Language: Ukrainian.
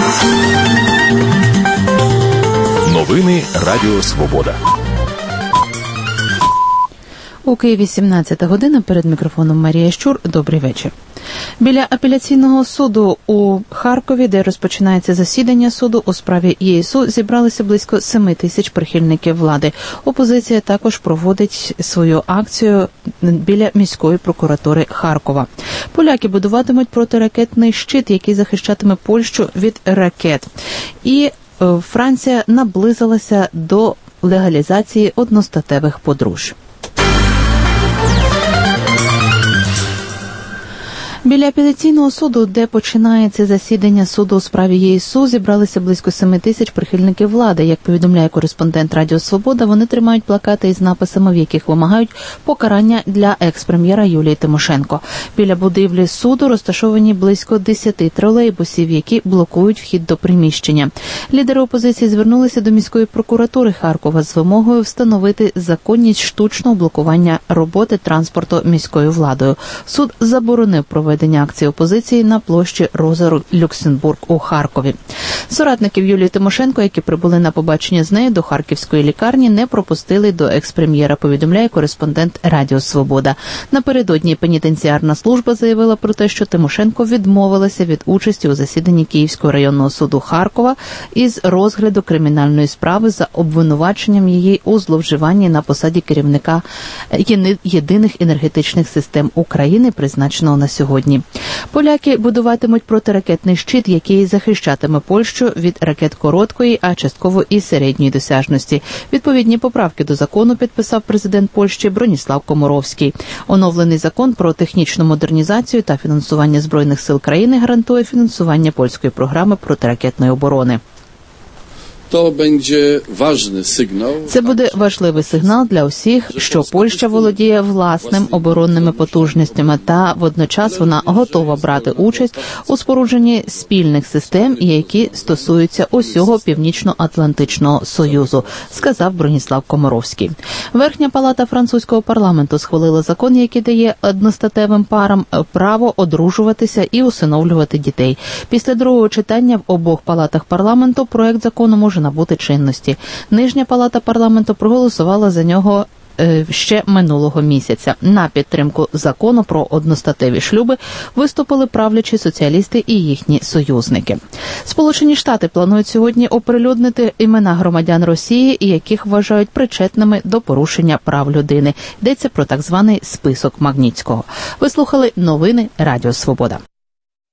Новини Радіо Свобода. У Києві 17 година, перед мікрофоном Марія Щур. Добрий вечір. Біля апеляційного суду у Харкові, де розпочинається засідання суду у справі ЄСУ, зібралися близько 7 тисяч прихильників влади. Опозиція також проводить свою акцію біля міської прокуратури Харкова. Поляки будуватимуть протиракетний щит, який захищатиме Польщу від ракет. І Франція наблизилася до легалізації одностатевих подружжя. Біля апеляційного суду, де починається засідання суду у справі ЄСУ, зібралися близько 7 тисяч прихильників влади. Як повідомляє кореспондент Радіо Свобода, вони тримають плакати із написами, в яких вимагають покарання для екс-прем'єра Юлії Тимошенко. Біля будівлі суду розташовані близько 10 тролейбусів, які блокують вхід до приміщення. Лідери опозиції звернулися до міської прокуратури Харкова з вимогою встановити законність штучного блокування роботи транспорту міською владою. Суд заборонив проведення акції опозиції на площі Роза Люксембург у Харкові. Соратників Юлії Тимошенко, які прибули на побачення з нею до харківської лікарні, не пропустили до екс-прем'єра, повідомляє кореспондент Радіо Свобода. Напередодні пенітенціарна служба заявила про те, що Тимошенко відмовилася від участі у засіданні Київського районного суду Харкова із розгляду кримінальної справи за обвинуваченням її у зловживанні на посаді керівника єдиних енергетичних систем України, призначеного на сьогодні. Поляки будуватимуть протиракетний щит, який захищатиме Польщу від ракет короткої, а частково і середньої досяжності. Відповідні поправки до закону підписав президент Польщі Броніслав Коморовський. Оновлений закон про технічну модернізацію та фінансування Збройних сил країни гарантує фінансування польської програми протиракетної оборони. Це буде важливий сигнал для усіх, що Польща володіє власним оборонними потужностями та водночас вона готова брати участь у спорудженні спільних систем, які стосуються усього Північно-Атлантичного Союзу, сказав Броніслав Коморовський. Верхня палата французького парламенту схвалила закон, який дає одностатевим парам право одружуватися і усиновлювати дітей. Після другого читання в обох палатах парламенту проект закону може набути чинності. Нижня палата парламенту проголосувала за нього ще минулого місяця. На підтримку закону про одностатеві шлюби виступили правлячі соціалісти і їхні союзники. Сполучені Штати планують сьогодні оприлюднити імена громадян Росії, яких вважають причетними до порушення прав людини. Йдеться про так званий список Магнітського. Ви слухали новини Радіо Свобода.